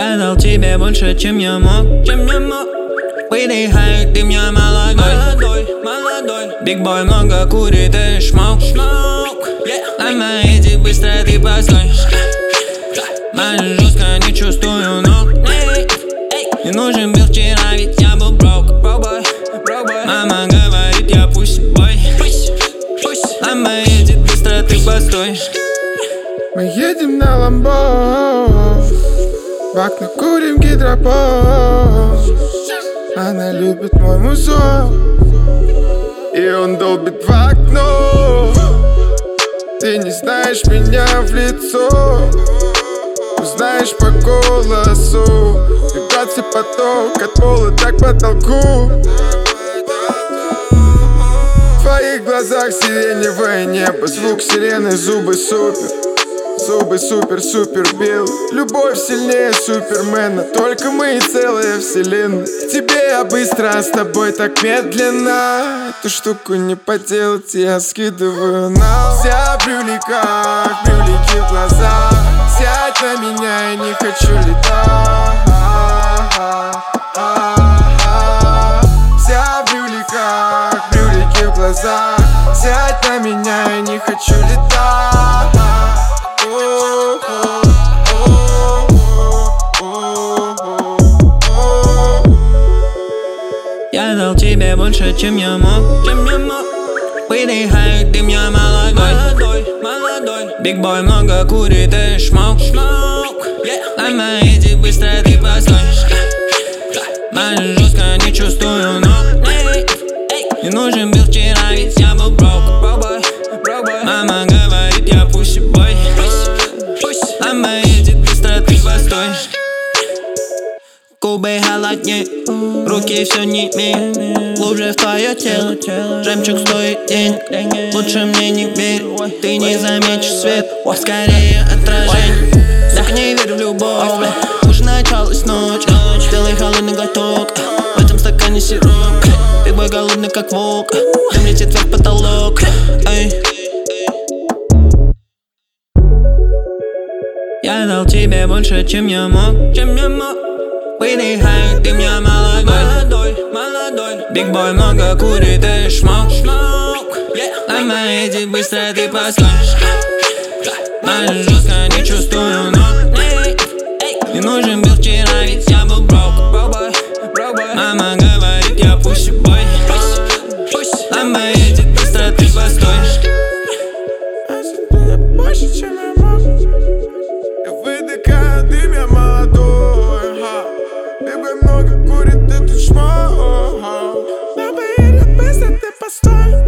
Я дал тебе больше, чем я мог. Выдыхай, ты меня молодой. Биг бой много курит и шмок. На моей быстро ты постой. Мажу жестко, не чувствую ног. Не нужен был вчера, ведь я был брок. Мама говорит, я пусть-бой. На моей быстро ты постой. Мы едем на ламбо, в окно курим гидропон. Она любит мой музон, и он долбит в окно. Ты не знаешь меня в лицо, узнаешь по голосу. Вибрации поток от пола так к потолку. В твоих глазах сиреневое небо, звук сирены, зубы супер. Зубы супер-супер бел. Любовь сильнее супермена, только мы и целая вселенная. К тебе я быстро, а с тобой так медленно. Эту штуку не поделать, я скидываю на вся в брюликах, брюлики в глазах. Сядь на меня, я не хочу летать. Вся в брюликах, брюлики в глазах. Сядь на меня, я не хочу летать. Я дал тебе больше, чем я мог. Выдыхай, ты меня молодой. Биг бой много курит и шмок. На моей быстро ты постой. Мажу жестко, не чувствую ног. Не нужен был вчера, ведь я был брок. Мама говорит, я пусть-бой. На моей быстро ты постой. Губы холоднее, руки все не имеют. Глубже в твое тело, жемчуг стоит денег. Лучше мне не верь, ты не заметишь свет, скорее отражение. Так не верю в любовь, уже началась ночь. Сделай холодный глоток, в этом стакане сироп. Ты бой голодный как волк, дым летит вверх потолок. Я дал тебе больше, чем я мог. Выдыхай, ты меня молодой. Биг бой много курит и шмок. На моей быстро ты постой. Мажу жестко, не чувствую ног. Не нужен был вчера, ведь я был брок. Мама говорит, я пусть-бой. На моей быстро ты постой. Я больше, чем я мог. Я выдыхаю, ты меня молодой. Биг бой много курит, ты тут шмок. На моей быстро ты постой.